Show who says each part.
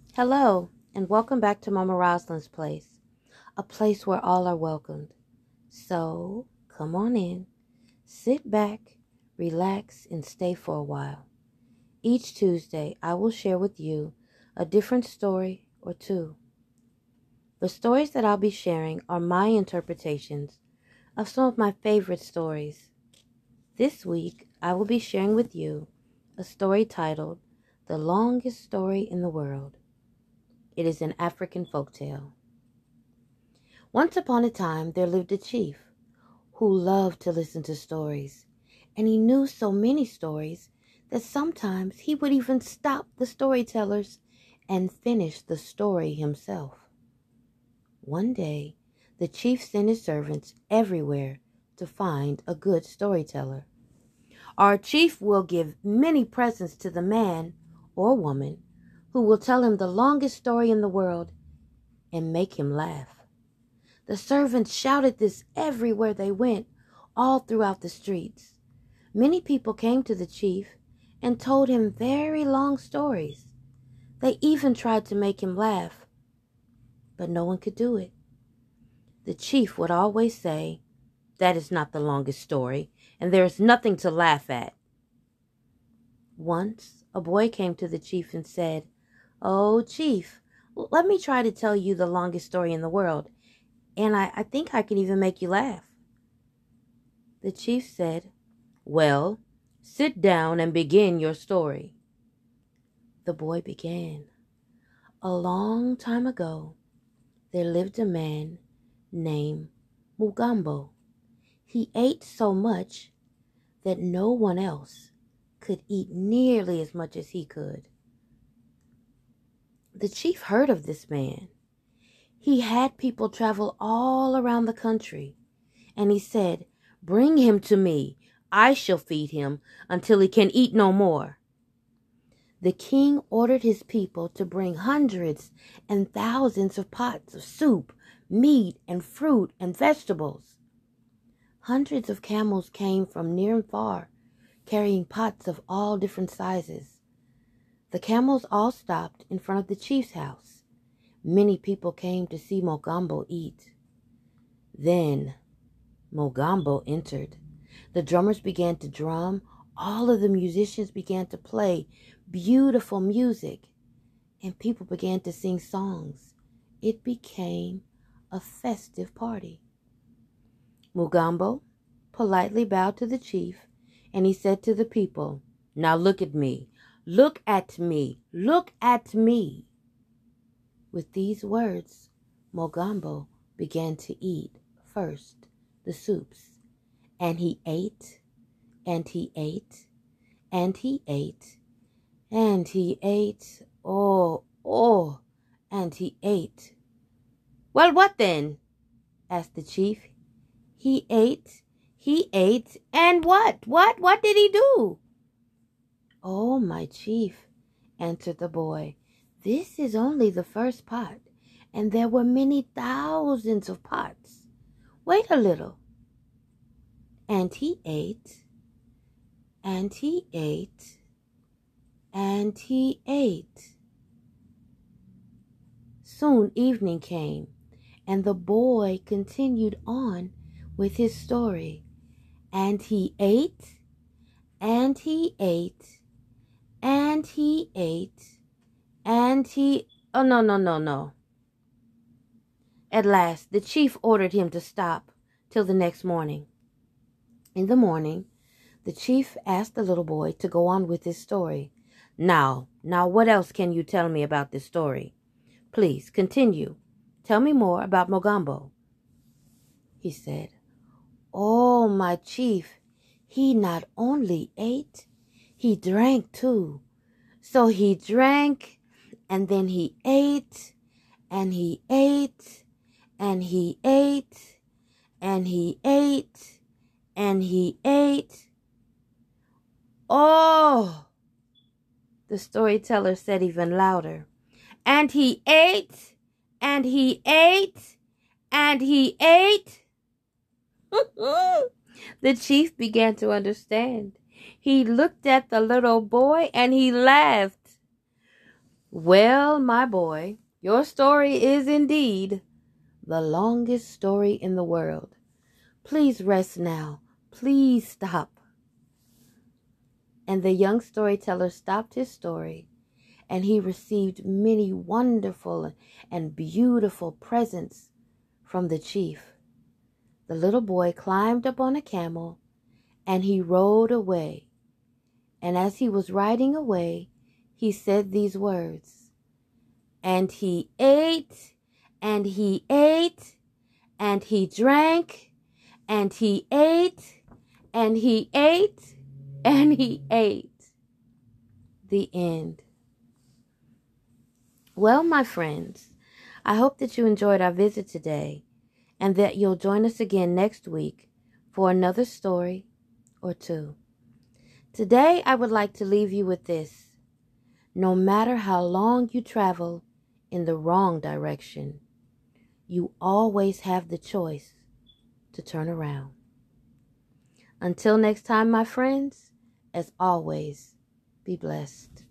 Speaker 1: Hello, and welcome back to Mama Rosalind's place, a place where all are welcomed. So, come on in, sit back, relax, and stay for a while. Each Tuesday, I will share with you a different story or two. The stories that I'll be sharing are my interpretations of some of my favorite stories. This week, I will be sharing with you a story titled The Longest Story in the World. It is an African folktale. Once upon a time, there lived a chief who loved to listen to stories, and he knew so many stories that sometimes he would even stop the storytellers and finish the story himself. One day, the chief sent his servants everywhere to find a good storyteller. Our chief will give many presents to the man or woman who will tell him the longest story in the world and make him laugh. The servants shouted this everywhere they went, all throughout the streets. Many people came to the chief and told him very long stories. They even tried to make him laugh, but no one could do it. The chief would always say, "That is not the longest story, and there is nothing to laugh at." Once, a boy came to the chief and said, "Oh, chief, let me try to tell you the longest story in the world, and I think I can even make you laugh." The chief said, "Well, sit down and begin your story." The boy began. A long time ago, there lived a man named Mugambo. He ate so much that no one else could eat nearly as much as he could. The chief heard of this man. He had people travel all around the country, and he said, "Bring him to me. I shall feed him until he can eat no more." The king ordered his people to bring hundreds and thousands of pots of soup, meat, and fruit and vegetables. Hundreds of camels came from near and far, carrying pots of all different sizes. The camels all stopped in front of the chief's house. Many people came to see Mogambo eat. Then Mogambo entered. The drummers began to drum. All of the musicians began to play beautiful music, and people began to sing songs. It became a festive party. Mugambo politely bowed to the chief, and he said to the people, "Now look at me, look at me, look at me." With these words, Mogambo began to eat first the soups, and he ate, and he ate, and he ate, and he ate, and he ate. "Well, what then?" asked the chief. He ate, and what? What did he do?" "Oh, my chief," answered the boy, "this is only the first pot, and there were many thousands of pots. Wait a little." And he ate, and he ate, and he ate. Soon evening came, and the boy continued on with his story. And he ate, and he ate, and he ate, and he... Oh, no, no, no, no. At last, the chief ordered him to stop till the next morning. In the morning, the chief asked the little boy to go on with his story. Now, what else can you tell me about this story? Please, continue. Tell me more about Mogambo." He said, "Oh, my chief, he not only ate, he drank too. So he drank, and then he ate, and he ate, and he ate, and he ate, and he ate." "Oh," the storyteller said even louder. "And he ate, and he ate, and he ate." The chief began to understand. He looked at the little boy and he laughed. Well, my boy, your story is indeed the longest story in the world. Please rest now. Please stop. And the young storyteller stopped his story, and he received many wonderful and beautiful presents from the chief. The little boy climbed up on a camel, and he rode away. And as he was riding away, he said these words, "And he ate, and he ate, and he drank, and he ate, and he ate, and he ate." The end. Well, my friends, I hope that you enjoyed our visit today and that you'll join us again next week for another story or two. Today, I would like to leave you with this. No matter how long you travel in the wrong direction, you always have the choice to turn around. Until next time, my friends, as always, be blessed.